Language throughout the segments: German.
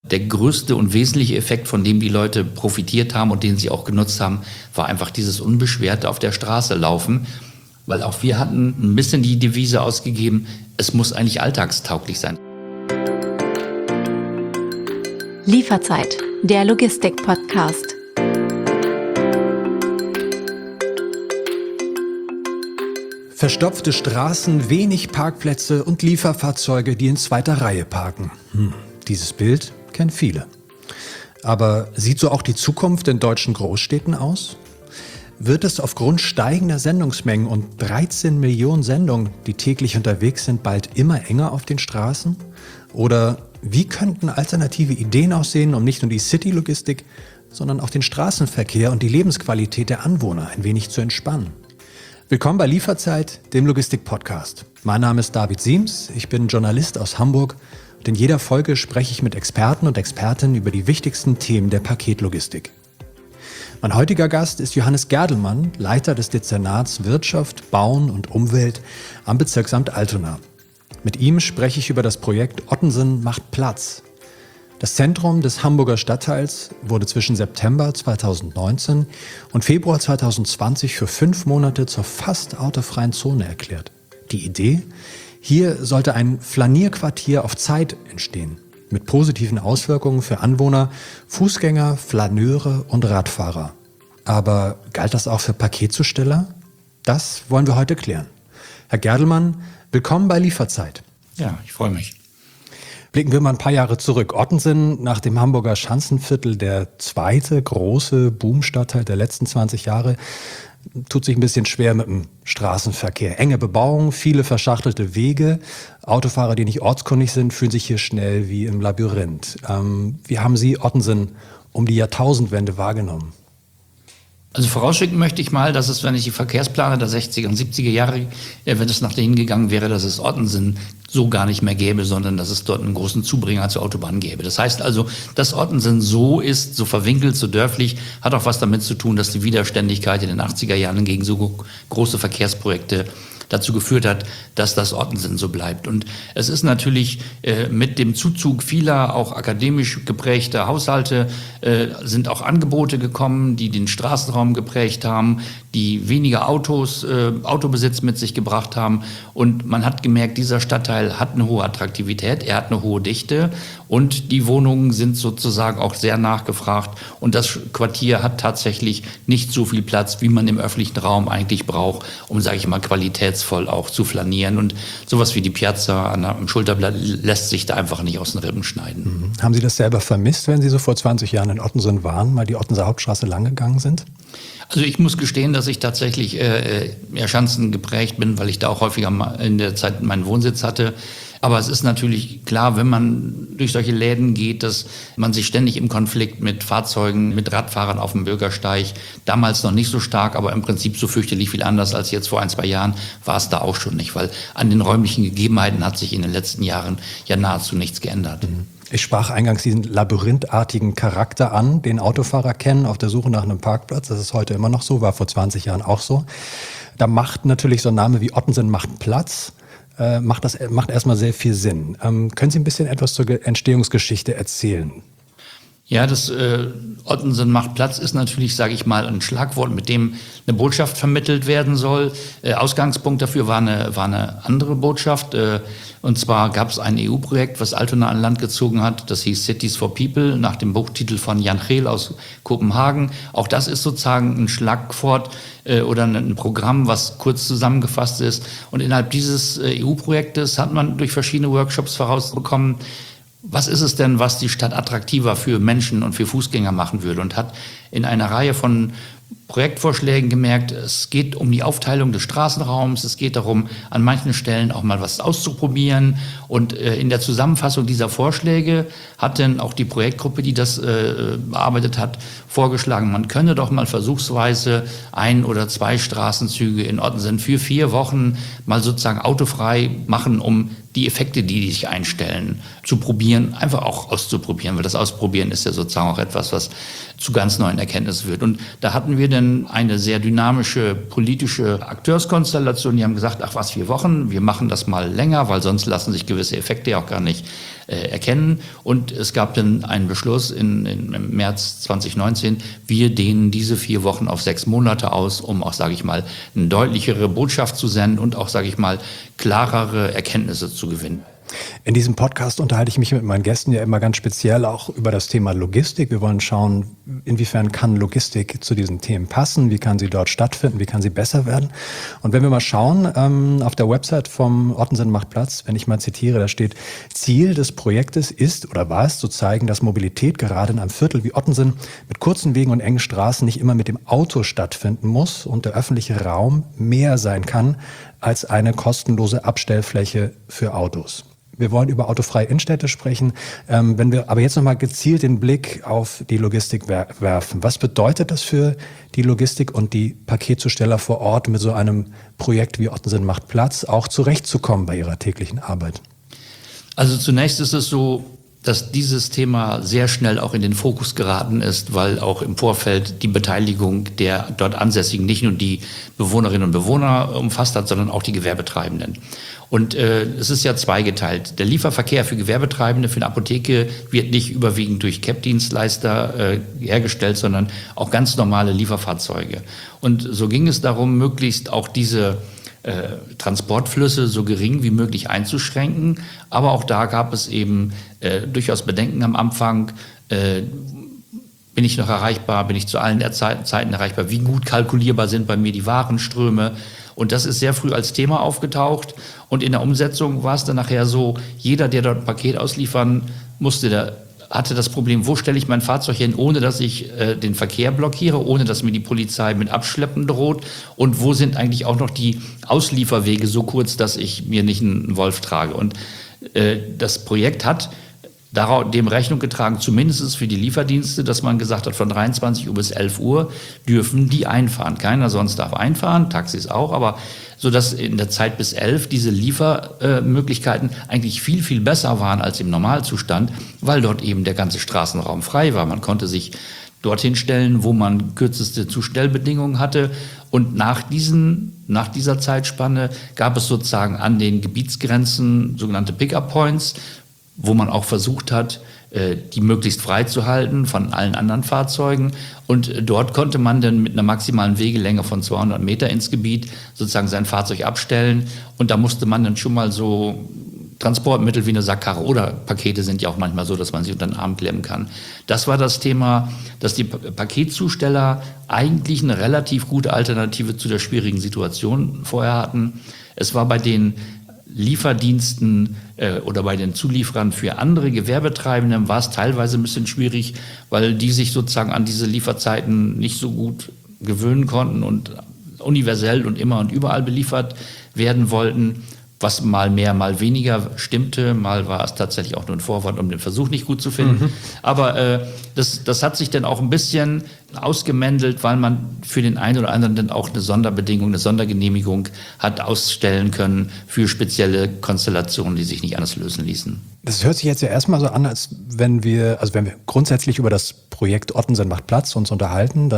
Der größte und wesentliche Effekt, von dem die Leute profitiert haben und den sie auch genutzt haben, war einfach dieses unbeschwerte auf der Straße laufen. Weil auch wir hatten ein bisschen die Devise ausgegeben, es muss eigentlich alltagstauglich sein. Lieferzeit, der Logistik-Podcast. Verstopfte Straßen, wenig Parkplätze und Lieferfahrzeuge, die in zweiter Reihe parken. Dieses Bild kennen viele. Aber sieht so auch die Zukunft in deutschen Großstädten aus? Wird es aufgrund steigender Sendungsmengen und 13 Millionen Sendungen, die täglich unterwegs sind, bald immer enger auf den Straßen? Oder wie könnten alternative Ideen aussehen, um nicht nur die City-Logistik, sondern auch den Straßenverkehr und die Lebensqualität der Anwohner ein wenig zu entspannen? Willkommen bei Lieferzeit, dem Logistik-Podcast. Mein Name ist David Siems, ich bin Journalist aus Hamburg und in jeder Folge spreche ich mit Experten und Expertinnen über die wichtigsten Themen der Paketlogistik. Mein heutiger Gast ist Johannes Gerdelmann, Leiter des Dezernats Wirtschaft, Bauen und Umwelt am Bezirksamt Altona. Mit ihm spreche ich über das Projekt Ottensen macht Platz. Das Zentrum des Hamburger Stadtteils wurde zwischen September 2019 und Februar 2020 für 5 Monate zur fast autofreien Zone erklärt. Die Idee? Hier sollte ein Flanierquartier auf Zeit entstehen, mit positiven Auswirkungen für Anwohner, Fußgänger, Flaneure und Radfahrer. Aber galt das auch für Paketzusteller? Das wollen wir heute klären. Herr Gerdelmann, willkommen bei Lieferzeit. Ja, ich freue mich. Blicken wir mal ein paar Jahre zurück. Ottensen, nach dem Hamburger Schanzenviertel, der zweite große Boomstadtteil der letzten 20 Jahre, tut sich ein bisschen schwer mit dem Straßenverkehr. Enge Bebauung, viele verschachtelte Wege. Autofahrer, die nicht ortskundig sind, fühlen sich hier schnell wie im Labyrinth. Wie haben Sie Ottensen um die Jahrtausendwende wahrgenommen? Also vorausschicken möchte ich mal, dass es, wenn ich die Verkehrsplaner der 60er und 70er Jahre, wenn es nach dahin gegangen wäre, dass es Ottensen so gar nicht mehr gäbe, sondern dass es dort einen großen Zubringer zur Autobahn gäbe. Das heißt also, dass Ottensen so ist, so verwinkelt, so dörflich, hat auch was damit zu tun, dass die Widerständigkeit in den 80er Jahren gegen so große Verkehrsprojekte dazu geführt hat, dass das Ottensen so bleibt. Und es ist natürlich mit dem Zuzug vieler auch akademisch geprägter Haushalte sind auch Angebote gekommen, die den Straßenraum geprägt haben, die weniger Autobesitz mit sich gebracht haben. Und man hat gemerkt, dieser Stadtteil hat eine hohe Attraktivität, er hat eine hohe Dichte und die Wohnungen sind sozusagen auch sehr nachgefragt. Und das Quartier hat tatsächlich nicht so viel Platz, wie man im öffentlichen Raum eigentlich braucht, um, sage ich mal, qualitätsvoll auch zu flanieren. Und sowas wie die Piazza am Schulterblatt lässt sich da einfach nicht aus den Rippen schneiden. Haben Sie das selber vermisst, wenn Sie so vor 20 Jahren in Ottensen waren, mal die Ottenser Hauptstraße lang gegangen sind? Also ich muss gestehen, dass ich tatsächlich Schanzen geprägt bin, weil ich da auch häufiger in der Zeit meinen Wohnsitz hatte. Aber es ist natürlich klar, wenn man durch solche Läden geht, dass man sich ständig im Konflikt mit Fahrzeugen, mit Radfahrern auf dem Bürgersteig, damals noch nicht so stark, aber im Prinzip so fürchterlich viel anders als jetzt vor 1-2 Jahren, war es da auch schon nicht, weil an den räumlichen Gegebenheiten hat sich in den letzten Jahren ja nahezu nichts geändert. Ich sprach eingangs diesen labyrinthartigen Charakter an, den Autofahrer kennen auf der Suche nach einem Parkplatz. Das ist heute immer noch so, war vor 20 Jahren auch so. Da macht natürlich so ein Name wie Ottensen macht Platz, macht erstmal sehr viel Sinn. Können Sie ein bisschen etwas zur Entstehungsgeschichte erzählen? Ja, das Ottensen macht Platz ist natürlich, sage ich mal, ein Schlagwort, mit dem eine Botschaft vermittelt werden soll. Ausgangspunkt dafür war eine andere Botschaft. Und zwar gab es ein EU-Projekt, was Altona an Land gezogen hat. Das hieß Cities for People, nach dem Buchtitel von Jan Gehl aus Kopenhagen. Auch das ist sozusagen ein Schlagwort oder ein Programm, was kurz zusammengefasst ist. Und innerhalb dieses EU-Projektes hat man durch verschiedene Workshops vorausbekommen, was ist es denn, was die Stadt attraktiver für Menschen und für Fußgänger machen würde, und hat in einer Reihe von Projektvorschlägen gemerkt, es geht um die Aufteilung des Straßenraums, es geht darum, an manchen Stellen auch mal was auszuprobieren. Und in der Zusammenfassung dieser Vorschläge hat dann auch die Projektgruppe, die das bearbeitet hat, vorgeschlagen, man könne doch mal versuchsweise 1 oder 2 Straßenzüge in Ottensen für 4 Wochen mal sozusagen autofrei machen, um die Effekte, die sich einstellen, zu probieren, einfach auch auszuprobieren, weil das Ausprobieren ist ja sozusagen auch etwas, was zu ganz neuen Erkenntnissen führt. Und da hatten wir dann eine sehr dynamische politische Akteurskonstellation, die haben gesagt, ach was, 4 Wochen, wir machen das mal länger, weil sonst lassen sich gewisse Effekte ja auch gar nicht erkennen. Und es gab dann einen Beschluss im März 2019, wir dehnen diese 4 Wochen auf 6 Monate aus, um auch, sage ich mal, eine deutlichere Botschaft zu senden und auch, sage ich mal, klarere Erkenntnisse zu gewinnen. In diesem Podcast unterhalte ich mich mit meinen Gästen ja immer ganz speziell auch über das Thema Logistik. Wir wollen schauen, inwiefern kann Logistik zu diesen Themen passen, wie kann sie dort stattfinden, wie kann sie besser werden. Und wenn wir mal schauen, auf der Website vom Ottensen macht Platz, wenn ich mal zitiere, da steht, Ziel des Projektes ist oder war es zu zeigen, dass Mobilität gerade in einem Viertel wie Ottensen mit kurzen Wegen und engen Straßen nicht immer mit dem Auto stattfinden muss und der öffentliche Raum mehr sein kann als eine kostenlose Abstellfläche für Autos. Wir wollen über autofreie Innenstädte sprechen. Wenn wir aber jetzt nochmal gezielt den Blick auf die Logistik werfen, was bedeutet das für die Logistik und die Paketzusteller vor Ort, mit so einem Projekt wie Ottensen macht Platz auch zurechtzukommen bei ihrer täglichen Arbeit? Also zunächst ist es so, dass dieses Thema sehr schnell auch in den Fokus geraten ist, weil auch im Vorfeld die Beteiligung der dort Ansässigen nicht nur die Bewohnerinnen und Bewohner umfasst hat, sondern auch die Gewerbetreibenden. Und es ist ja zweigeteilt. Der Lieferverkehr für Gewerbetreibende, für eine Apotheke wird nicht überwiegend durch CAP-Dienstleister hergestellt, sondern auch ganz normale Lieferfahrzeuge. Und so ging es darum, möglichst auch diese Transportflüsse so gering wie möglich einzuschränken. Aber auch da gab es eben durchaus Bedenken am Anfang. Bin ich noch erreichbar? Bin ich zu allen Zeiten erreichbar? Wie gut kalkulierbar sind bei mir die Warenströme? Und das ist sehr früh als Thema aufgetaucht. Und in der Umsetzung war es dann nachher so, jeder, der dort ein Paket ausliefern musste, hatte das Problem, wo stelle ich mein Fahrzeug hin, ohne dass ich den Verkehr blockiere, ohne dass mir die Polizei mit Abschleppen droht und wo sind eigentlich auch noch die Auslieferwege so kurz, dass ich mir nicht einen Wolf trage. Und das Projekt hat dem Rechnung getragen, zumindest für die Lieferdienste, dass man gesagt hat, von 23 Uhr bis 11 Uhr dürfen die einfahren. Keiner sonst darf einfahren, Taxis auch, aber so dass in der Zeit bis 11 diese Liefermöglichkeiten eigentlich viel, viel besser waren als im Normalzustand, weil dort eben der ganze Straßenraum frei war. Man konnte sich dorthin stellen, wo man kürzeste Zustellbedingungen hatte. Und nach dieser Zeitspanne gab es sozusagen an den Gebietsgrenzen sogenannte Pick-up-Points, wo man auch versucht hat, die möglichst frei zu halten von allen anderen Fahrzeugen. Und dort konnte man dann mit einer maximalen Wegelänge von 200 Meter ins Gebiet sozusagen sein Fahrzeug abstellen. Und da musste man dann schon mal so Transportmittel wie eine Sackkarre oder Pakete sind ja auch manchmal so, dass man sie unter den Arm klemmen kann. Das war das Thema, dass die Paketzusteller eigentlich eine relativ gute Alternative zu der schwierigen Situation vorher hatten. Es war bei den Lieferdiensten oder bei den Zulieferern für andere Gewerbetreibende war es teilweise ein bisschen schwierig, weil die sich sozusagen an diese Lieferzeiten nicht so gut gewöhnen konnten und universell und immer und überall beliefert werden wollten, was mal mehr, mal weniger stimmte. Mal war es tatsächlich auch nur ein Vorwand, um den Versuch nicht gut zu finden. Aber das hat sich dann auch ein bisschen ausgemändelt, weil man für den einen oder anderen dann auch eine Sonderbedingung, eine Sondergenehmigung hat ausstellen können für spezielle Konstellationen, die sich nicht anders lösen ließen. Das hört sich jetzt ja erstmal so an, als wenn wir grundsätzlich über das Projekt Ottensen macht Platz uns unterhalten,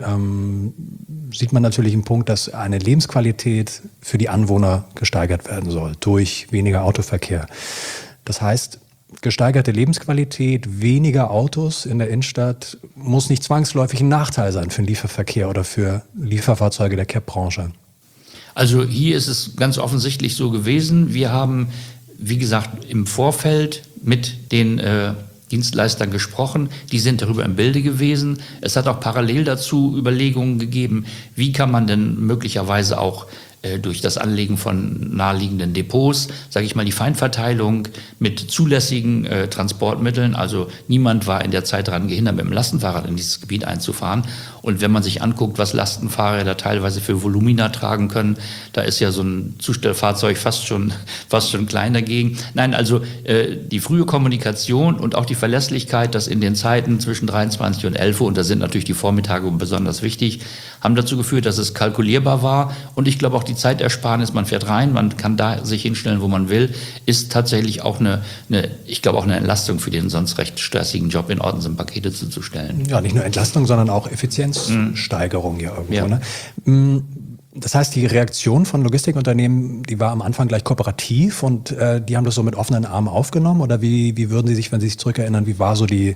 dann sieht man natürlich einen Punkt, dass eine Lebensqualität für die Anwohner gesteigert werden soll durch weniger Autoverkehr. Das heißt, gesteigerte Lebensqualität, weniger Autos in der Innenstadt muss nicht zwangsläufig ein Nachteil sein für den Lieferverkehr oder für Lieferfahrzeuge der CAP-Branche. Also hier ist es ganz offensichtlich so gewesen. Wir haben, wie gesagt, im Vorfeld mit den Dienstleistern gesprochen, die sind darüber im Bilde gewesen. Es hat auch parallel dazu Überlegungen gegeben, wie kann man denn möglicherweise auch durch das Anlegen von naheliegenden Depots, sage ich mal, die Feinverteilung mit zulässigen Transportmitteln. Also niemand war in der Zeit daran gehindert, mit dem Lastenfahrrad in dieses Gebiet einzufahren. Und wenn man sich anguckt, was Lastenfahrräder teilweise für Volumina tragen können, da ist ja so ein Zustellfahrzeug fast schon klein dagegen. Nein, also die frühe Kommunikation und auch die Verlässlichkeit, dass in den Zeiten zwischen 23 und 11 Uhr, und da sind natürlich die Vormittage besonders wichtig, haben dazu geführt, dass es kalkulierbar war. Und ich glaube auch die Zeitersparnis, man fährt rein, man kann da sich hinstellen, wo man will, ist tatsächlich auch eine Entlastung für den sonst recht stressigen Job, in Orten sind Pakete zuzustellen. Ja, nicht nur Entlastung, sondern auch Effizienzsteigerung ja irgendwo. Ja. Ne? Das heißt, die Reaktion von Logistikunternehmen, die war am Anfang gleich kooperativ und die haben das so mit offenen Armen aufgenommen? Oder wie würden Sie sich, wenn Sie sich zurückerinnern, wie waren so die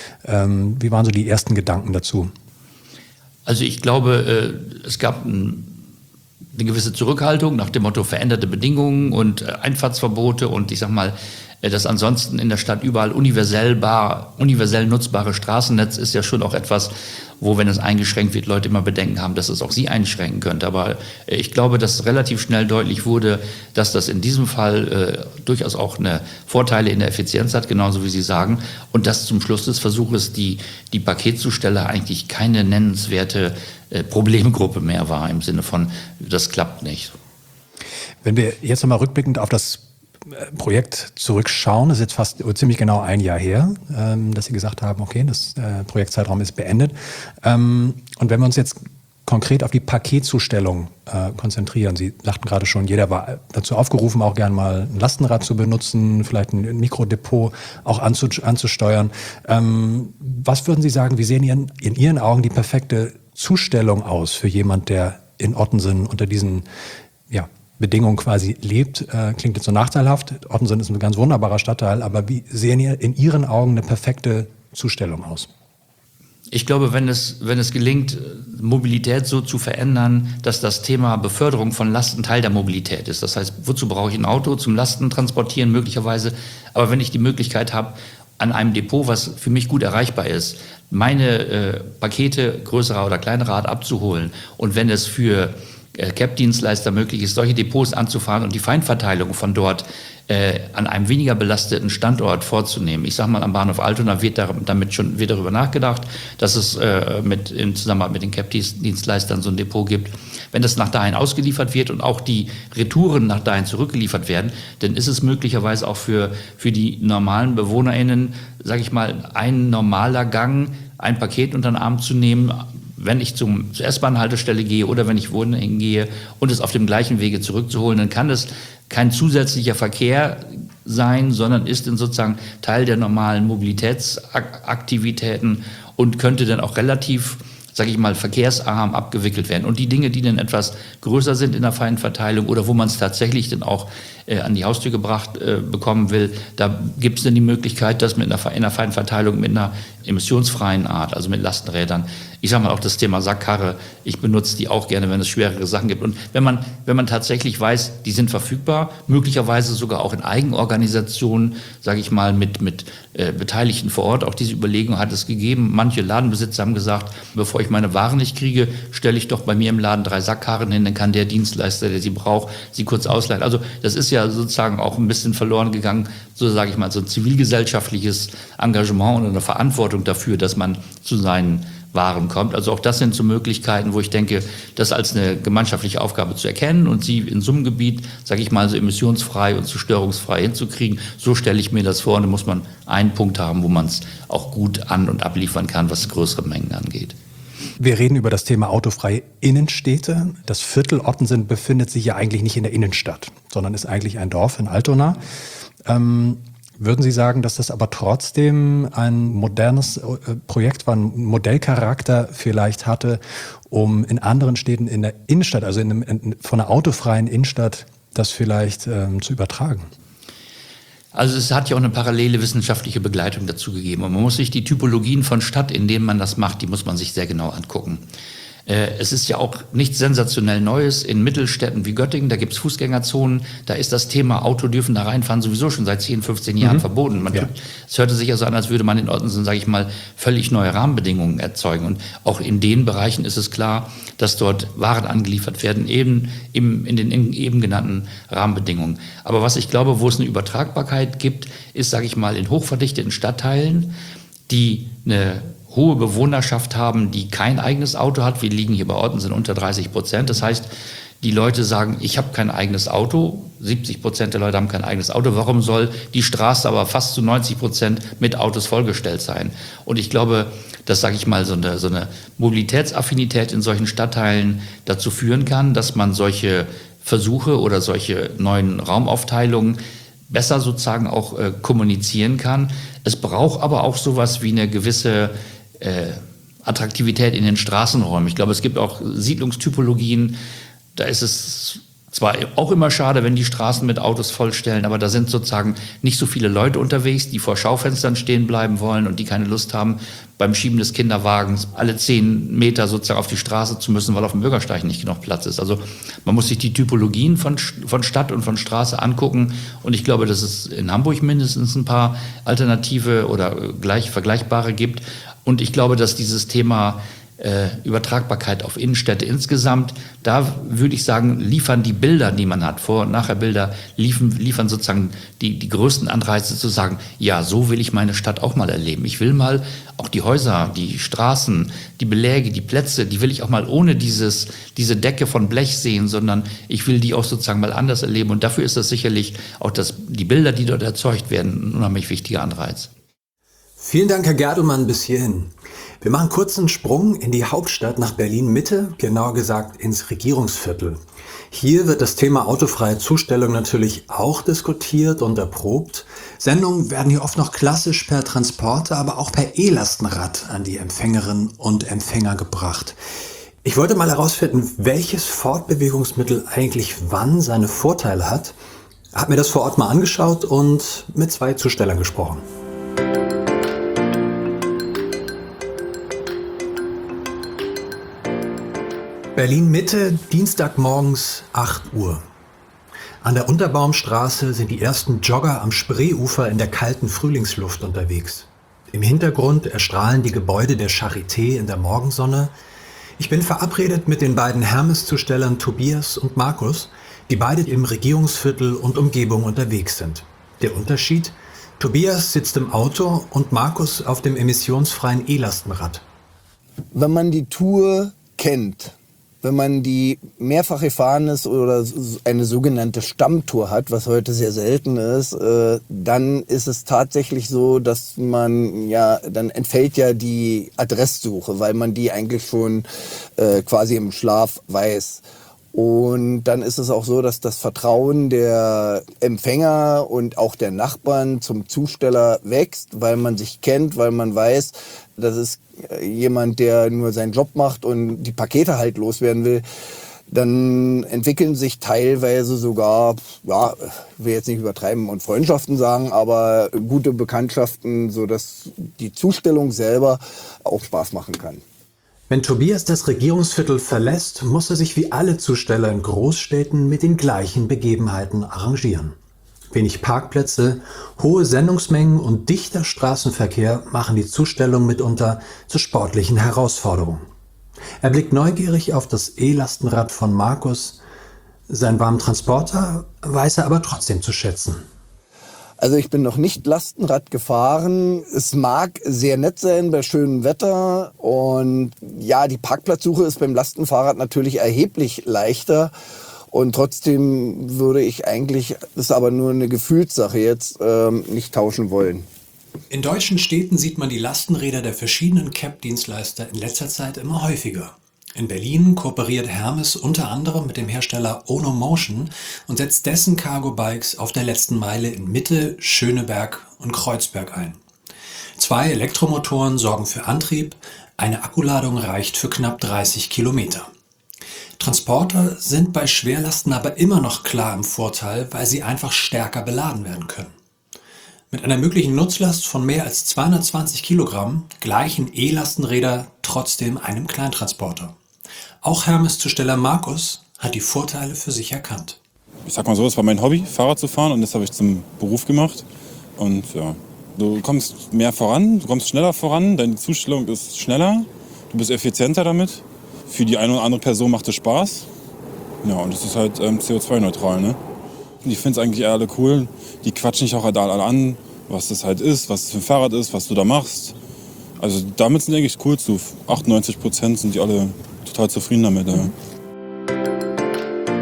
ersten Gedanken dazu? Also ich glaube, es gab eine gewisse Zurückhaltung nach dem Motto veränderte Bedingungen und Einfahrtsverbote und ich sag mal, das ansonsten in der Stadt überall universell nutzbare Straßennetz ist ja schon auch etwas, wo, wenn es eingeschränkt wird, Leute immer Bedenken haben, dass es auch sie einschränken könnte. Aber ich glaube, dass relativ schnell deutlich wurde, dass das in diesem Fall durchaus auch eine Vorteile in der Effizienz hat, genauso wie Sie sagen. Und dass zum Schluss des Versuches die Paketzusteller eigentlich keine nennenswerte Problemgruppe mehr war, im Sinne von, das klappt nicht. Wenn wir jetzt nochmal rückblickend auf das Projekt zurückschauen, das ist jetzt fast ziemlich genau ein Jahr her, dass Sie gesagt haben, okay, das Projektzeitraum ist beendet. Und wenn wir uns jetzt konkret auf die Paketzustellung konzentrieren, Sie sagten gerade schon, jeder war dazu aufgerufen, auch gern mal ein Lastenrad zu benutzen, vielleicht ein Mikrodepot auch anzusteuern. Was würden Sie sagen, wie sehen in Ihren Augen die perfekte Zustellung aus für jemand, der in Ottensen unter diesen Bedingungen quasi lebt? Klingt jetzt so nachteilhaft. Ottensen ist ein ganz wunderbarer Stadtteil, aber wie sehen in Ihren Augen eine perfekte Zustellung aus? Ich glaube, wenn es gelingt, Mobilität so zu verändern, dass das Thema Beförderung von Lasten Teil der Mobilität ist. Das heißt, wozu brauche ich ein Auto? Zum Lasten transportieren möglicherweise. Aber wenn ich die Möglichkeit habe, an einem Depot, was für mich gut erreichbar ist, meine Pakete größerer oder kleinerer Art abzuholen und wenn es für CAP-Dienstleister möglich ist, solche Depots anzufahren und die Feinverteilung von dort an einem weniger belasteten Standort vorzunehmen. Ich sage mal, am Bahnhof Altona wird darüber nachgedacht, dass es im Zusammenhang mit den CAP-Dienstleistern so ein Depot gibt. Wenn das nach dahin ausgeliefert wird und auch die Retouren nach dahin zurückgeliefert werden, dann ist es möglicherweise auch für die normalen BewohnerInnen, sage ich mal, ein normaler Gang, ein Paket unter den Arm zu nehmen, wenn ich zur S-Bahn-Haltestelle gehe oder wenn ich wohin gehe und es auf dem gleichen Wege zurückzuholen, dann kann das kein zusätzlicher Verkehr sein, sondern ist dann sozusagen Teil der normalen Mobilitätsaktivitäten und könnte dann auch relativ, sage ich mal, verkehrsarm abgewickelt werden. Und die Dinge, die dann etwas größer sind in der Feinverteilung oder wo man es tatsächlich dann auch an die Haustür gebracht bekommen will, da gibt es dann die Möglichkeit, das in der Feinverteilung mit einer emissionsfreien Art, also mit Lastenrädern. Ich sage mal auch das Thema Sackkarre, ich benutze die auch gerne, wenn es schwerere Sachen gibt. Und wenn man tatsächlich weiß, die sind verfügbar, möglicherweise sogar auch in Eigenorganisationen, sage ich mal, mit Beteiligten vor Ort, auch diese Überlegung hat es gegeben. Manche Ladenbesitzer haben gesagt, bevor ich meine Waren nicht kriege, stelle ich doch bei mir im Laden 3 Sackkarren hin, dann kann der Dienstleister, der sie braucht, sie kurz ausleihen. Also das ist ja sozusagen auch ein bisschen verloren gegangen, so sage ich mal, so ein zivilgesellschaftliches Engagement und eine Verantwortung dafür, dass man zu seinen Waren kommt. Also auch das sind so Möglichkeiten, wo ich denke, das als eine gemeinschaftliche Aufgabe zu erkennen und sie in so einem Gebiet, sage ich mal, so emissionsfrei und so störungsfrei hinzukriegen. So stelle ich mir das vor. Und da muss man einen Punkt haben, wo man es auch gut an- und abliefern kann, was größere Mengen angeht. Wir reden über das Thema autofreie Innenstädte. Das Viertel Ottensen befindet sich ja eigentlich nicht in der Innenstadt, sondern ist eigentlich ein Dorf in Altona. Würden Sie sagen, dass das aber trotzdem ein modernes Projekt war, ein Modellcharakter vielleicht hatte, um in anderen Städten in der Innenstadt, also von einer autofreien Innenstadt, das vielleicht zu übertragen? Also es hat ja auch eine parallele wissenschaftliche Begleitung dazu gegeben. Und man muss sich die Typologien von Stadt, in denen man das macht, die muss man sich sehr genau angucken. Es ist ja auch nichts sensationell Neues in Mittelstädten wie Göttingen, da gibt es Fußgängerzonen, da ist das Thema Auto dürfen da reinfahren sowieso schon seit 10, 15 Jahren verboten. Es hörte sich ja so an, als würde man in Ottensen, sage ich mal, völlig neue Rahmenbedingungen erzeugen. Und auch in den Bereichen ist es klar, dass dort Waren angeliefert werden, eben in den eben genannten Rahmenbedingungen. Aber was ich glaube, wo es eine Übertragbarkeit gibt, ist, sage ich mal, in hochverdichteten Stadtteilen, die eine hohe Bewohnerschaft haben, die kein eigenes Auto hat. Wir liegen hier bei Ottensen unter 30%. Das heißt, die Leute sagen, ich habe kein eigenes Auto. 70% der Leute haben kein eigenes Auto. Warum soll die Straße aber fast zu 90% mit Autos vollgestellt sein? Und ich glaube, dass, sage ich mal, so eine Mobilitätsaffinität in solchen Stadtteilen dazu führen kann, dass man solche Versuche oder solche neuen Raumaufteilungen besser sozusagen auch kommunizieren kann. Es braucht aber auch sowas wie eine gewisse Attraktivität in den Straßenräumen. Ich glaube, es gibt auch Siedlungstypologien, da ist es zwar auch immer schade, wenn die Straßen mit Autos vollstellen, aber da sind sozusagen nicht so viele Leute unterwegs, die vor Schaufenstern stehen bleiben wollen und die keine Lust haben, beim Schieben des Kinderwagens alle 10 Meter sozusagen auf die Straße zu müssen, weil auf dem Bürgersteig nicht genug Platz ist. Also man muss sich die Typologien von Stadt und von Straße angucken und ich glaube, dass es in Hamburg mindestens ein paar alternative oder vergleichbare gibt. Und ich glaube, dass dieses Thema Übertragbarkeit auf Innenstädte insgesamt, da würde ich sagen, liefern die Bilder, die man hat, Vor- und Nachherbilder, liefern sozusagen die größten Anreize zu sagen, ja, so will ich meine Stadt auch mal erleben. Ich will mal auch die Häuser, die Straßen, die Beläge, die Plätze, die will ich auch mal ohne diese Decke von Blech sehen, sondern ich will die auch sozusagen mal anders erleben. Und dafür ist das sicherlich auch die Bilder, die dort erzeugt werden, ein unheimlich wichtiger Anreiz. Vielen Dank, Herr Gerdelmann, bis hierhin. Wir machen kurz einen Sprung in die Hauptstadt nach Berlin-Mitte, genauer gesagt ins Regierungsviertel. Hier wird das Thema autofreie Zustellung natürlich auch diskutiert und erprobt. Sendungen werden hier oft noch klassisch per Transporter, aber auch per E-Lastenrad an die Empfängerinnen und Empfänger gebracht. Ich wollte mal herausfinden, welches Fortbewegungsmittel eigentlich wann seine Vorteile hat. Hab mir das vor Ort mal angeschaut und mit 2 Zustellern gesprochen. Berlin-Mitte, Dienstagmorgens 8 Uhr. An der Unterbaumstraße sind die ersten Jogger am Spreeufer in der kalten Frühlingsluft unterwegs. Im Hintergrund erstrahlen die Gebäude der Charité in der Morgensonne. Ich bin verabredet mit den beiden Hermes-Zustellern Tobias und Markus, die beide im Regierungsviertel und Umgebung unterwegs sind. Der Unterschied? Tobias sitzt im Auto und Markus auf dem emissionsfreien E-Lastenrad. Wenn man die Tour kennt, wenn man die mehrfach gefahren ist oder eine sogenannte Stammtour hat, was heute sehr selten ist, dann ist es tatsächlich so, dass dann entfällt ja die Adresssuche, weil man die eigentlich schon quasi im Schlaf weiß. Und dann ist es auch so, dass das Vertrauen der Empfänger und auch der Nachbarn zum Zusteller wächst, weil man sich kennt, weil man weiß, das ist jemand, der nur seinen Job macht und die Pakete halt loswerden will. Dann entwickeln sich teilweise sogar, ja, ich will jetzt nicht übertreiben und Freundschaften sagen, aber gute Bekanntschaften, sodass die Zustellung selber auch Spaß machen kann. Wenn Tobias das Regierungsviertel verlässt, muss er sich wie alle Zusteller in Großstädten mit den gleichen Begebenheiten arrangieren. Wenig Parkplätze, hohe Sendungsmengen und dichter Straßenverkehr machen die Zustellung mitunter zur sportlichen Herausforderung. Er blickt neugierig auf das E-Lastenrad von Markus. Seinen warmen Transporter weiß er aber trotzdem zu schätzen. Also ich bin noch nicht Lastenrad gefahren. Es mag sehr nett sein bei schönem Wetter. Und ja, die Parkplatzsuche ist beim Lastenfahrrad natürlich erheblich leichter. Und trotzdem würde ich eigentlich, das ist aber nur eine Gefühlssache jetzt, nicht tauschen wollen. In deutschen Städten sieht man die Lastenräder der verschiedenen Cab-Dienstleister in letzter Zeit immer häufiger. In Berlin kooperiert Hermes unter anderem mit dem Hersteller Ono Motion und setzt dessen Cargo-Bikes auf der letzten Meile in Mitte, Schöneberg und Kreuzberg ein. 2 Elektromotoren sorgen für Antrieb, eine Akkuladung reicht für knapp 30 Kilometer. Transporter sind bei Schwerlasten aber immer noch klar im Vorteil, weil sie einfach stärker beladen werden können. Mit einer möglichen Nutzlast von mehr als 220 Kilogramm gleichen E-Lastenräder trotzdem einem Kleintransporter. Auch Hermes-Zusteller Markus hat die Vorteile für sich erkannt. Ich sag mal so, es war mein Hobby, Fahrrad zu fahren, und das habe ich zum Beruf gemacht. Und ja, du kommst mehr voran, du kommst schneller voran, deine Zustellung ist schneller, du bist effizienter damit. Für die eine oder andere Person macht es Spaß. Ja, und es ist halt CO2-neutral, ne? Ich finde es eigentlich eher alle cool. Die quatschen dich auch halt alle an, was das halt ist, was das für ein Fahrrad ist, was du da machst. Also damit sind die eigentlich cool zu. 98% sind die alle total zufrieden damit. Ja.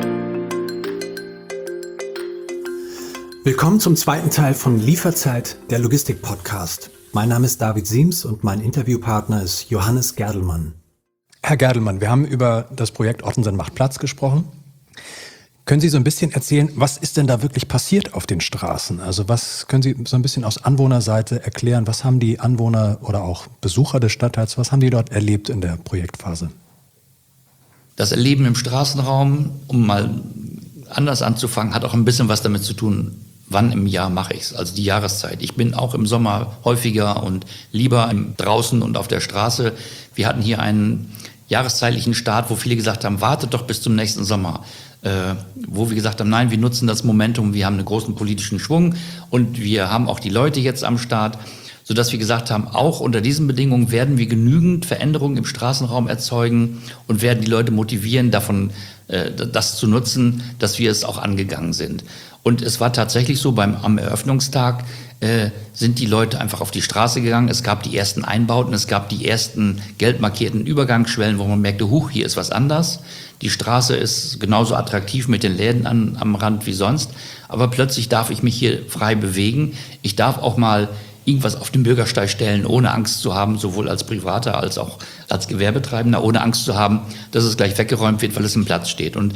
Willkommen zum zweiten Teil von Lieferzeit, der Logistik-Podcast. Mein Name ist David Siems und mein Interviewpartner ist Johannes Gerdelmann. Herr Gerdelmann, wir haben über das Projekt Ottensen macht Platz gesprochen. Können Sie so ein bisschen erzählen, was ist denn da wirklich passiert auf den Straßen? Also was können Sie so ein bisschen aus Anwohnerseite erklären? Was haben die Anwohner oder auch Besucher des Stadtteils, was haben die dort erlebt in der Projektphase? Das Erleben im Straßenraum, um mal anders anzufangen, hat auch ein bisschen was damit zu tun, wann im Jahr mache ich es, also die Jahreszeit. Ich bin auch im Sommer häufiger und lieber draußen und auf der Straße. Wir hatten hier einen jahreszeitlichen Start, wo viele gesagt haben, wartet doch bis zum nächsten Sommer. Wo wir gesagt haben, nein, wir nutzen das Momentum, wir haben einen großen politischen Schwung und wir haben auch die Leute jetzt am Start, sodass wir gesagt haben, auch unter diesen Bedingungen werden wir genügend Veränderungen im Straßenraum erzeugen und werden die Leute motivieren, davon das zu nutzen, dass wir es auch angegangen sind. Und es war tatsächlich so, am Eröffnungstag sind die Leute einfach auf die Straße gegangen. Es gab die ersten Einbauten, es gab die ersten gelb markierten Übergangsschwellen, wo man merkte, huch, hier ist was anders. Die Straße ist genauso attraktiv mit den Läden am Rand wie sonst. Aber plötzlich darf ich mich hier frei bewegen. Ich darf auch mal irgendwas auf den Bürgersteig stellen, ohne Angst zu haben, sowohl als Privater als auch als Gewerbetreibender, ohne Angst zu haben, dass es gleich weggeräumt wird, weil es im Platz steht. Und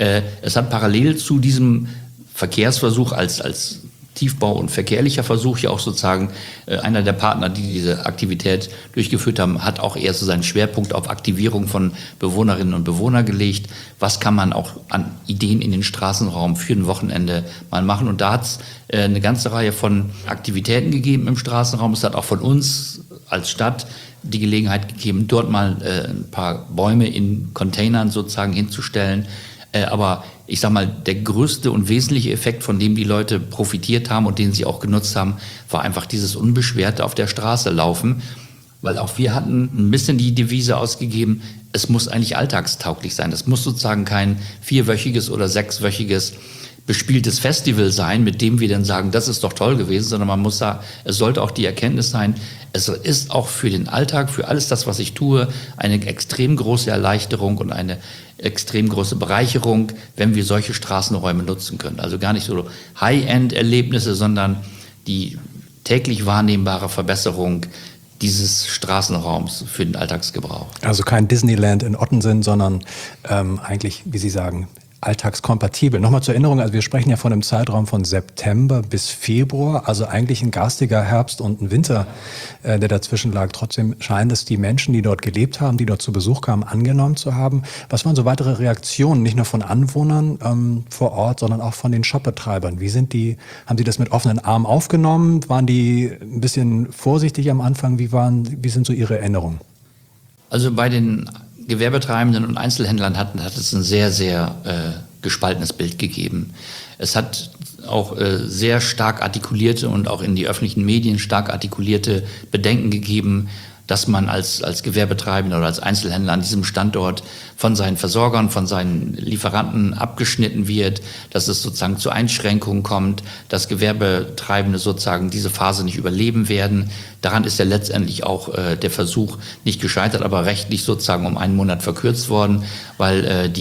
es hat parallel zu diesem Verkehrsversuch als Tiefbau- und verkehrlicher Versuch, ja auch sozusagen einer der Partner, die diese Aktivität durchgeführt haben, hat auch eher so seinen Schwerpunkt auf Aktivierung von Bewohnerinnen und Bewohnern gelegt. Was kann man auch an Ideen in den Straßenraum für ein Wochenende mal machen? Und da hat es eine ganze Reihe von Aktivitäten gegeben im Straßenraum. Es hat auch von uns als Stadt die Gelegenheit gegeben, dort mal ein paar Bäume in Containern sozusagen hinzustellen. Aber ich sag mal, der größte und wesentliche Effekt, von dem die Leute profitiert haben und den sie auch genutzt haben, war einfach dieses unbeschwerte auf der Straße laufen. Weil auch wir hatten ein bisschen die Devise ausgegeben, es muss eigentlich alltagstauglich sein. Es muss sozusagen kein 4-wöchiges oder 6-wöchiges bespieltes Festival sein, mit dem wir dann sagen, das ist doch toll gewesen, sondern man muss sagen, es sollte auch die Erkenntnis sein, es ist auch für den Alltag, für alles das, was ich tue, eine extrem große Erleichterung und eine extrem große Bereicherung, wenn wir solche Straßenräume nutzen können. Also gar nicht so High-End-Erlebnisse, sondern die täglich wahrnehmbare Verbesserung dieses Straßenraums für den Alltagsgebrauch. Also kein Disneyland in Ottensen, sondern eigentlich, wie Sie sagen, alltagskompatibel. Nochmal zur Erinnerung, also wir sprechen ja von einem Zeitraum von September bis Februar, also eigentlich ein garstiger Herbst und ein Winter, der dazwischen lag. Trotzdem scheint es die Menschen, die dort gelebt haben, die dort zu Besuch kamen, angenommen zu haben. Was waren so weitere Reaktionen, nicht nur von Anwohnern vor Ort, sondern auch von den Shopbetreibern? Haben die das mit offenen Armen aufgenommen? Waren die ein bisschen vorsichtig am Anfang? Wie sind so Ihre Erinnerungen? Also bei den Gewerbetreibenden und Einzelhändlern hat es ein sehr, sehr gespaltenes Bild gegeben. Es hat auch sehr stark artikulierte und auch in die öffentlichen Medien stark artikulierte Bedenken gegeben, dass man als Gewerbetreibender oder als Einzelhändler an diesem Standort von seinen Versorgern, von seinen Lieferanten abgeschnitten wird, dass es sozusagen zu Einschränkungen kommt, dass Gewerbetreibende sozusagen diese Phase nicht überleben werden. Daran ist ja letztendlich auch der Versuch nicht gescheitert, aber rechtlich sozusagen um einen Monat verkürzt worden, weil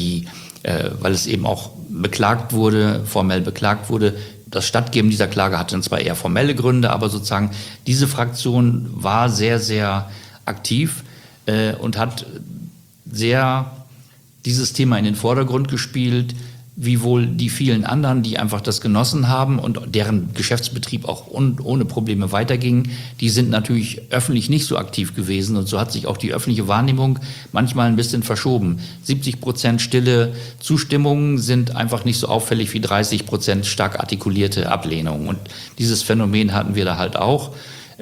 es eben auch formell beklagt wurde. Das Stattgeben dieser Klage hatte zwar eher formelle Gründe, aber sozusagen diese Fraktion war sehr, sehr aktiv und hat sehr dieses Thema in den Vordergrund gespielt, wie wohl die vielen anderen, die einfach das genossen haben und deren Geschäftsbetrieb auch ohne Probleme weiterging, die sind natürlich öffentlich nicht so aktiv gewesen und so hat sich auch die öffentliche Wahrnehmung manchmal ein bisschen verschoben. 70% stille Zustimmungen sind einfach nicht so auffällig wie 30% stark artikulierte Ablehnung und dieses Phänomen hatten wir da halt auch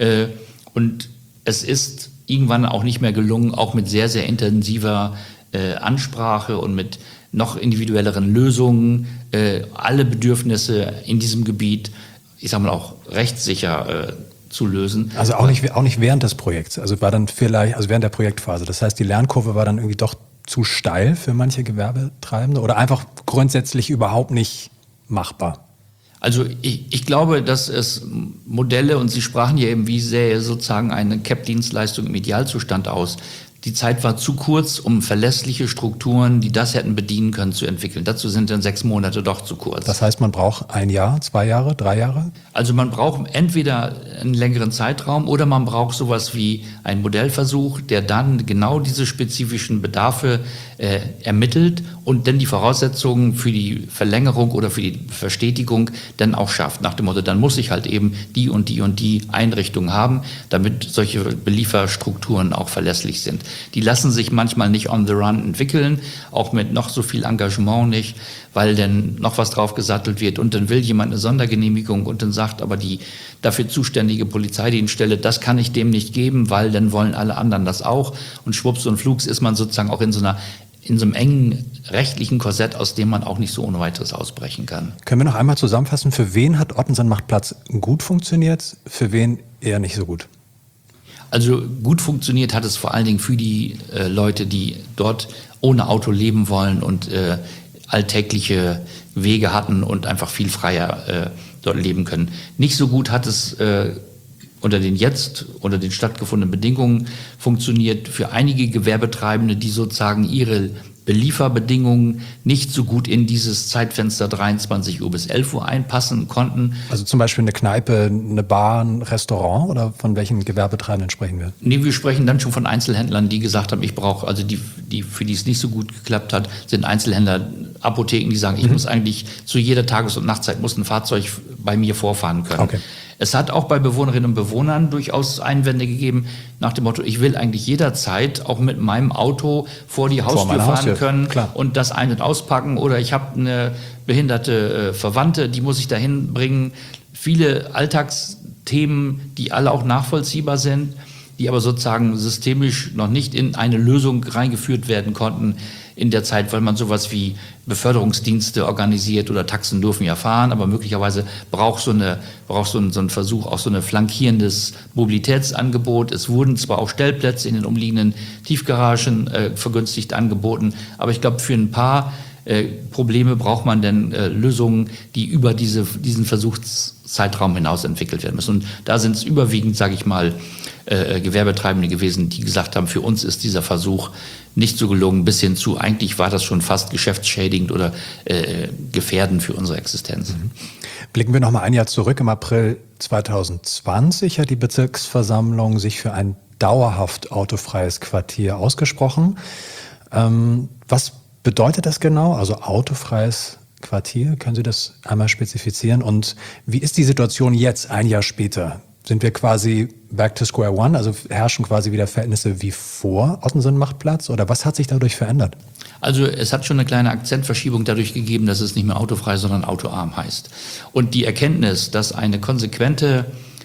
und es ist irgendwann auch nicht mehr gelungen, auch mit sehr, sehr intensiver Ansprache und mit noch individuelleren Lösungen, alle Bedürfnisse in diesem Gebiet, ich sag mal auch rechtssicher zu lösen. Also auch nicht während des Projekts, also während der Projektphase. Das heißt, die Lernkurve war dann irgendwie doch zu steil für manche Gewerbetreibende oder einfach grundsätzlich überhaupt nicht machbar? Also ich glaube, dass es Modelle, und Sie sprachen ja eben, wie sähe sozusagen eine CAP-Dienstleistung im Idealzustand aus, die Zeit war zu kurz, um verlässliche Strukturen, die das hätten bedienen können, zu entwickeln. Dazu sind dann 6 Monate doch zu kurz. Das heißt, man braucht 1 Jahr, 2 Jahre, 3 Jahre? Also man braucht entweder einen längeren Zeitraum oder man braucht sowas wie einen Modellversuch, der dann genau diese spezifischen Bedarfe ermittelt und dann die Voraussetzungen für die Verlängerung oder für die Verstetigung dann auch schafft. Nach dem Motto, dann muss ich halt eben die und die und die Einrichtungen haben, damit solche Belieferstrukturen auch verlässlich sind. Die lassen sich manchmal nicht on the run entwickeln, auch mit noch so viel Engagement nicht, weil dann noch was drauf gesattelt wird und dann will jemand eine Sondergenehmigung und dann sagt aber die dafür zuständige Polizeidienststelle, das kann ich dem nicht geben, weil dann wollen alle anderen das auch und schwupps und flugs ist man sozusagen auch in so einem engen rechtlichen Korsett, aus dem man auch nicht so ohne weiteres ausbrechen kann. Können wir noch einmal zusammenfassen, für wen hat Ottensen macht Platz gut funktioniert, für wen eher nicht so gut? Also gut funktioniert hat es vor allen Dingen für die Leute, die dort ohne Auto leben wollen und alltägliche Wege hatten und einfach viel freier dort leben können. Nicht so gut hat es unter den stattgefundenen Bedingungen funktioniert für einige Gewerbetreibende, die sozusagen ihre Belieferbedingungen nicht so gut in dieses Zeitfenster 23 Uhr bis 11 Uhr einpassen konnten. Also zum Beispiel eine Kneipe, eine Bar, ein Restaurant oder von welchen Gewerbetreibenden sprechen wir? Nee, wir sprechen dann schon von Einzelhändlern, die gesagt haben, ich brauche, also für die es nicht so gut geklappt hat, sind Einzelhändler, Apotheken, die sagen, ich muss eigentlich zu jeder Tages- und Nachtzeit muss ein Fahrzeug bei mir vorfahren können. Okay. Es hat auch bei Bewohnerinnen und Bewohnern durchaus Einwände gegeben, nach dem Motto, ich will eigentlich jederzeit auch mit meinem Auto vor die Haustür fahren können und das ein- und auspacken. Oder ich habe eine behinderte Verwandte, die muss ich dahin bringen. Viele Alltagsthemen, die alle auch nachvollziehbar sind, die aber sozusagen systemisch noch nicht in eine Lösung reingeführt werden konnten in der Zeit, weil man sowas wie Beförderungsdienste organisiert oder Taxen dürfen ja fahren, aber möglicherweise braucht so ein Versuch auch so ein flankierendes Mobilitätsangebot. Es wurden zwar auch Stellplätze in den umliegenden Tiefgaragen vergünstigt angeboten, aber ich glaube, für ein paar Probleme braucht man denn Lösungen, die über diesen Versuchszeitraum hinaus entwickelt werden müssen. Und da sind es überwiegend, sage ich mal, Gewerbetreibende gewesen, die gesagt haben, für uns ist dieser Versuch nicht so gelungen, bis hin zu, eigentlich war das schon fast geschäftsschädigend oder gefährdend für unsere Existenz. Blicken wir noch mal ein Jahr zurück. Im April 2020 hat die Bezirksversammlung sich für ein dauerhaft autofreies Quartier ausgesprochen. Was bedeutet das genau? Also autofreies Quartier, können Sie das einmal spezifizieren? Und wie ist die Situation jetzt, ein Jahr später? Sind wir quasi back to square one, also herrschen quasi wieder Verhältnisse wie vor Ottensen macht Platz? Oder was hat sich dadurch verändert? Also es hat schon eine kleine Akzentverschiebung dadurch gegeben, dass es nicht mehr autofrei, sondern autoarm heißt. Und die Erkenntnis, dass eine konsequente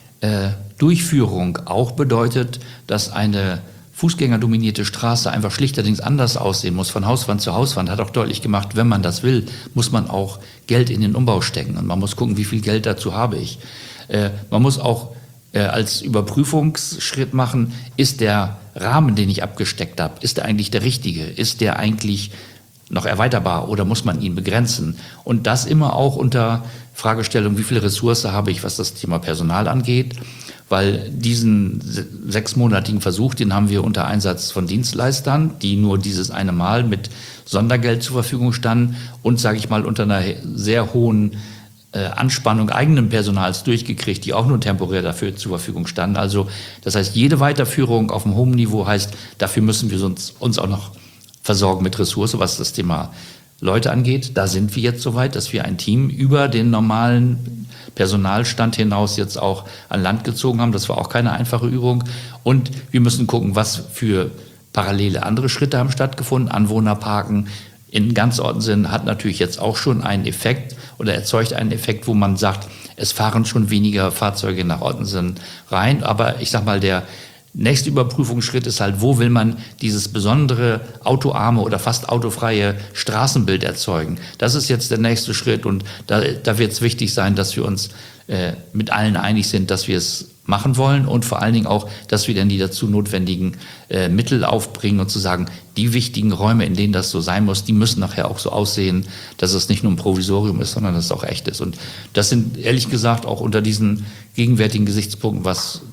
Durchführung auch bedeutet, dass eine fußgängerdominierte Straße einfach schlichterdings anders aussehen muss, von Hauswand zu Hauswand, hat auch deutlich gemacht, wenn man das will, muss man auch Geld in den Umbau stecken. Und man muss gucken, wie viel Geld dazu habe ich. Man muss auch als Überprüfungsschritt machen, ist der Rahmen, den ich abgesteckt habe, ist der eigentlich der richtige? Ist der eigentlich noch erweiterbar oder muss man ihn begrenzen? Und das immer auch unter Fragestellung, wie viel Ressource habe ich, was das Thema Personal angeht? Weil diesen 6-monatigen Versuch, den haben wir unter Einsatz von Dienstleistern, die nur dieses eine Mal mit Sondergeld zur Verfügung standen und, sage ich mal, unter einer sehr hohen Anspannung eigenen Personals durchgekriegt, die auch nur temporär dafür zur Verfügung standen. Also das heißt, jede Weiterführung auf einem hohen Niveau heißt, dafür müssen wir uns auch noch versorgen mit Ressource, was das Thema Leute angeht. Da sind wir jetzt soweit, dass wir ein Team über den normalen Personalstand hinaus jetzt auch an Land gezogen haben. Das war auch keine einfache Übung. Und wir müssen gucken, was für parallele andere Schritte haben stattgefunden. Anwohnerparken in ganz Ottensen hat natürlich jetzt auch schon einen Effekt oder erzeugt einen Effekt, wo man sagt, es fahren schon weniger Fahrzeuge nach Ottensen rein. Aber ich sag mal, der nächste Überprüfungsschritt ist halt, wo will man dieses besondere autoarme oder fast autofreie Straßenbild erzeugen? Das ist jetzt der nächste Schritt und da wird es wichtig sein, dass wir uns mit allen einig sind, dass wir es machen wollen und vor allen Dingen auch, dass wir dann die dazu notwendigen Mittel aufbringen und zu sagen, die wichtigen Räume, in denen das so sein muss, die müssen nachher auch so aussehen, dass es nicht nur ein Provisorium ist, sondern dass es auch echt ist. Und das sind ehrlich gesagt auch unter diesen gegenwärtigen Gesichtspunkten, was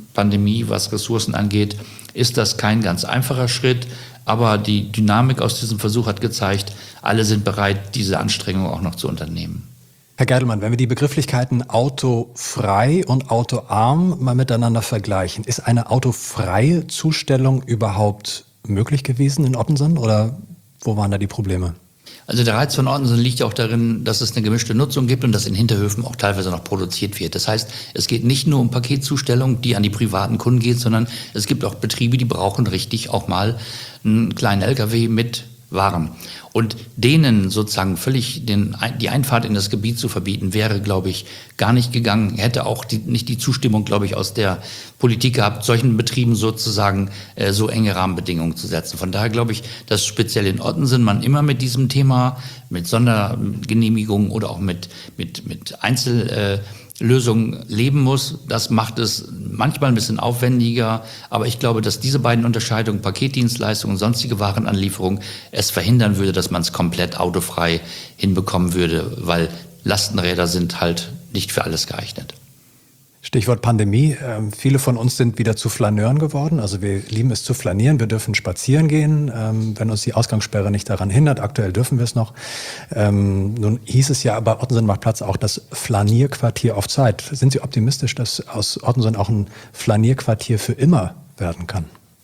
Pandemie, was Ressourcen angeht, ist das kein ganz einfacher Schritt. Aber die Dynamik aus diesem Versuch hat gezeigt, alle sind bereit, diese Anstrengung auch noch zu unternehmen. Herr Gerdelmann, wenn wir die Begrifflichkeiten autofrei und autoarm mal miteinander vergleichen, ist eine autofreie Zustellung überhaupt möglich gewesen in Ottensen oder wo waren da die Probleme? Also der Reiz von Ottensen liegt auch darin, dass es eine gemischte Nutzung gibt und dass in Hinterhöfen auch teilweise noch produziert wird. Das heißt, es geht nicht nur um Paketzustellung, die an die privaten Kunden geht, sondern es gibt auch Betriebe, die brauchen richtig auch mal einen kleinen LKW mit Waren. Und denen sozusagen völlig die Einfahrt in das Gebiet zu verbieten, wäre, glaube ich, gar nicht gegangen. Hätte auch nicht die Zustimmung, glaube ich, aus der Politik gehabt, solchen Betrieben sozusagen so enge Rahmenbedingungen zu setzen. Von daher glaube ich, dass speziell in Ottensen man immer mit diesem Thema, mit Sondergenehmigungen oder auch mit Einzellösungen leben muss. Das macht es manchmal ein bisschen aufwendiger, aber ich glaube, dass diese beiden Unterscheidungen, Paketdienstleistungen und sonstige Warenanlieferung, es verhindern würde, dass man es komplett autofrei hinbekommen würde, weil Lastenräder sind halt nicht für alles geeignet. Stichwort Pandemie. Viele von uns sind wieder zu Flaneuren geworden. Also wir lieben es zu flanieren. Wir dürfen spazieren gehen, wenn uns die Ausgangssperre nicht daran hindert. Aktuell dürfen wir es noch. Nun hieß es ja bei Ottensen macht Platz auch das Flanierquartier auf Zeit. Sind Sie optimistisch, dass aus Ottensen auch ein Flanierquartier für immer werden kann?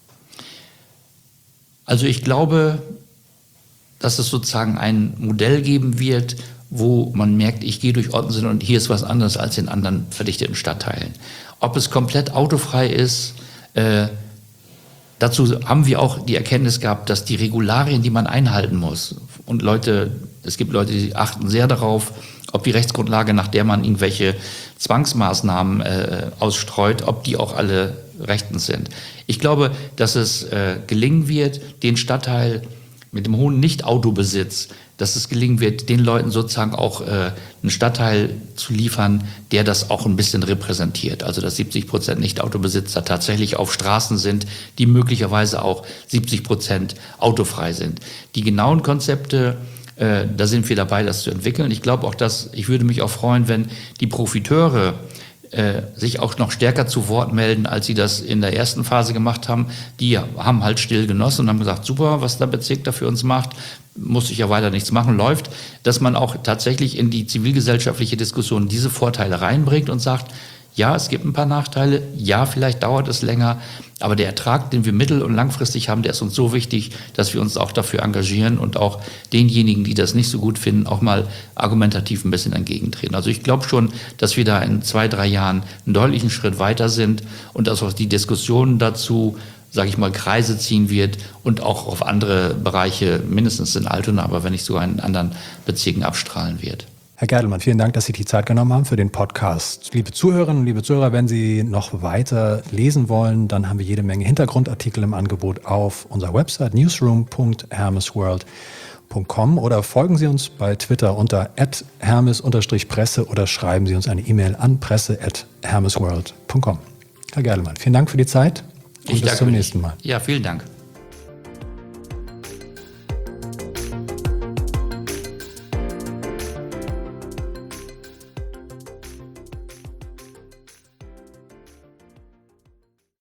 Also ich glaube, dass es sozusagen ein Modell geben wird, wo man merkt, ich gehe durch Ottensen und hier ist was anderes als in anderen verdichteten Stadtteilen. Ob es komplett autofrei ist, dazu haben wir auch die Erkenntnis gehabt, dass die Regularien, die man einhalten muss, und es gibt Leute, die achten sehr darauf, ob die Rechtsgrundlage, nach der man irgendwelche Zwangsmaßnahmen ausstreut, ob die auch alle rechtens sind. Ich glaube, dass es gelingen wird, den Stadtteil mit dem hohen Nicht-Autobesitz, dass es gelingen wird, den Leuten sozusagen auch einen Stadtteil zu liefern, der das auch ein bisschen repräsentiert. Also dass 70% Nicht-Autobesitzer tatsächlich auf Straßen sind, die möglicherweise auch 70% autofrei sind. Die genauen Konzepte, da sind wir dabei, das zu entwickeln. Ich glaube auch, ich würde mich auch freuen, wenn die Profiteure sich auch noch stärker zu Wort melden, als sie das in der ersten Phase gemacht haben. Die haben halt still genossen und haben gesagt, super, was der Bezirk da für uns macht, muss ich ja weiter nichts machen, läuft, dass man auch tatsächlich in die zivilgesellschaftliche Diskussion diese Vorteile reinbringt und sagt, ja, es gibt ein paar Nachteile, ja, vielleicht dauert es länger, aber der Ertrag, den wir mittel- und langfristig haben, der ist uns so wichtig, dass wir uns auch dafür engagieren und auch denjenigen, die das nicht so gut finden, auch mal argumentativ ein bisschen entgegentreten. Also ich glaube schon, dass wir da in 2-3 Jahren einen deutlichen Schritt weiter sind und dass auch die Diskussion dazu, sage ich mal, Kreise ziehen wird und auch auf andere Bereiche, mindestens in Altona, aber wenn nicht sogar in anderen Bezirken abstrahlen wird. Herr Gerdelmann, vielen Dank, dass Sie die Zeit genommen haben für den Podcast. Liebe Zuhörerinnen und liebe Zuhörer, wenn Sie noch weiter lesen wollen, dann haben wir jede Menge Hintergrundartikel im Angebot auf unserer Website newsroom.hermesworld.com oder folgen Sie uns bei Twitter unter @hermes_presse oder schreiben Sie uns eine E-Mail an presse@hermesworld.com. Herr Gerdelmann, vielen Dank für die Zeit und bis zum nächsten Mal. Ja, vielen Dank.